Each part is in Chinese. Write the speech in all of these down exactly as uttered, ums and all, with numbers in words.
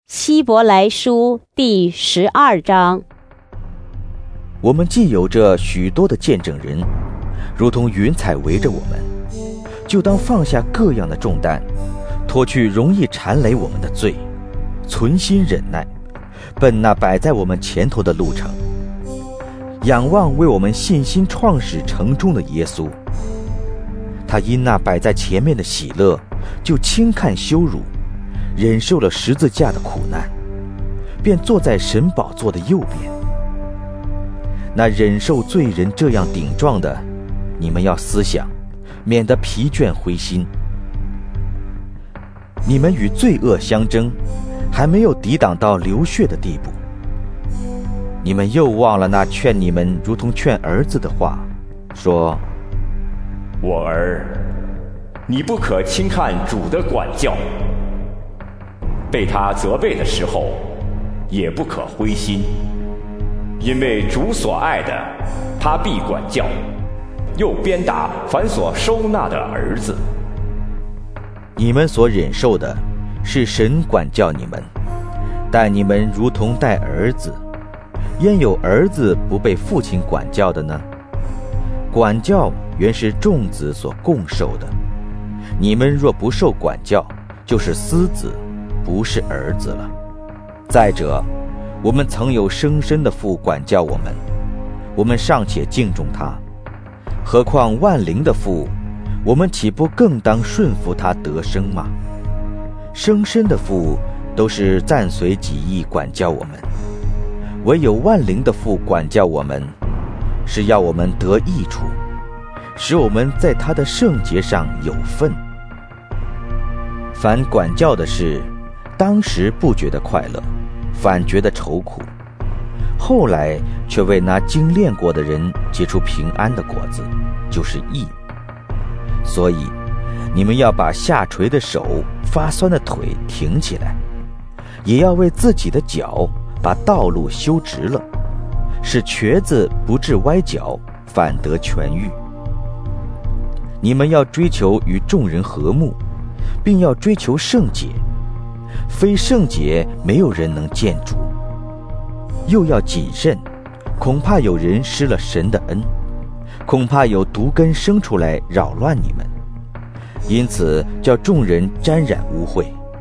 希伯来书第十二章。 我们既有着许多的见证人，如同云彩围着我们，就当放下各样的重担，脱去容易缠累我们的罪，存心忍耐，奔那摆在我们前头的路程，仰望为我们信心创始成终的耶稣。他因那摆在前面的喜乐，就轻看羞辱，忍受了十字架的苦难，便坐在神宝座的右边。那忍受罪人这样顶撞的，你们要思想，免得疲倦灰心。你们与罪恶相争，还没有抵挡到流血的地步。你们又忘了那劝你们如同劝儿子的话，说： 我儿，你不可轻看主的管教，被他责备的时候，也不可灰心，因为主所爱的，他必管教，又鞭打凡所收纳的儿子。 你们所忍受的，是神管教你们，待你们如同待儿子。焉有儿子不被父亲管教的呢？管教原是众子所共受的。你们若不受管教，就是私子，不是儿子了。再者，我们曾有生身的父管教我们，我们尚且敬重他，何况万灵的父，我们岂不更当顺服他得生吗？生身的父都是暂随己意管教我们，唯有万灵的父管教我们，是要我们得益处，使我们在他的圣洁上有份。凡管教的事，当时不觉得快乐，反觉得愁苦，后来却为那精炼过的人结出平安的果子，就是义。所以你们要把下垂的手、发酸的腿挺起来，也要为自己的脚把道路修直了，使瘸子不致歪脚，反得痊愈。你们要追求与众人和睦，并要追求圣洁，非圣洁没有人能见主。又要谨慎，恐怕有人失了神的恩，恐怕有毒根生出来扰乱你们，因此叫众人沾染污秽。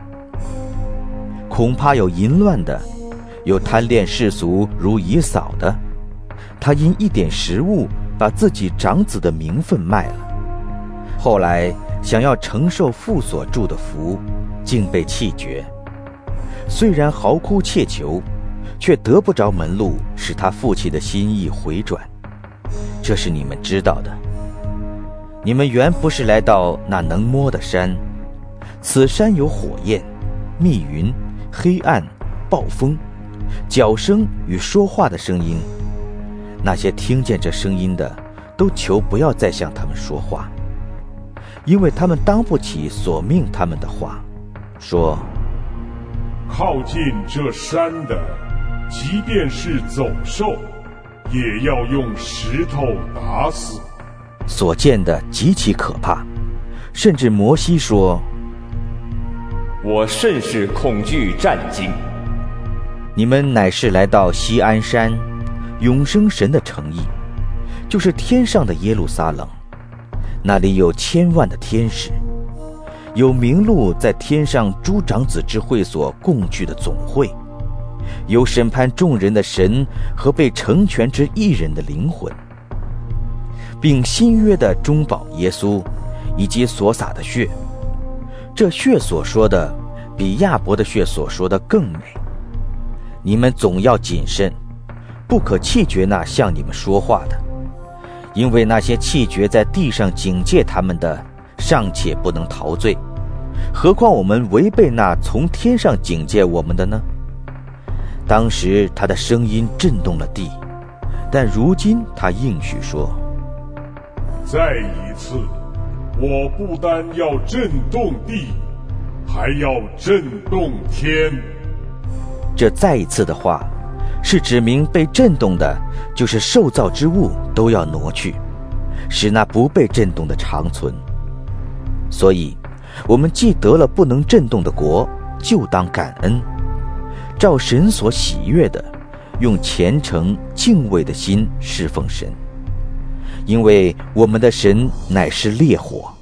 恐怕有淫乱的，有贪恋世俗如以扫的，他因一点食物把自己长子的名分卖了，后来想要承受父所祝的福，竟被弃绝。虽然嚎哭切求，却得不着门路，使他父亲的心意回转。这是你们知道的。你们原不是来到那能摸的山，此山有火焰、密云、黑暗、暴风、角声与说话的声音。那些听见这声音的，都求不要再向他们说话，因为他们当不起所命他们的话，说： 靠近这山的，即便是走兽，也要用石头打死。 所见的极其可怕，甚至摩西说： 我甚是恐惧战惊。 你们乃是来到锡安山，永生神的城邑，就是天上的耶路撒冷，那里有千万的天使，有名录在天上诸长子之会所共聚的总会，有审判众人的神和被成全之一人的灵魂，并新约的中保耶稣，以及所洒的血。这血所说的，比亚伯的血所说的更美。你们总要谨慎，不可弃绝那向你们说话的，因为那些弃绝在地上警戒他们的，尚且不能逃罪，何况我们违背那从天上警戒我们的呢？当时他的声音震动了地，但如今他应许说： 再一次，我不单要震动地，还要震动天。 这再一次的话，是指明被震动的，就是受造之物都要挪去，使那不被震动的长存。所以我们既得了不能震动的国，就当感恩， 照神所喜悦的，用虔诚敬畏的心侍奉神，因为我们的神乃是烈火，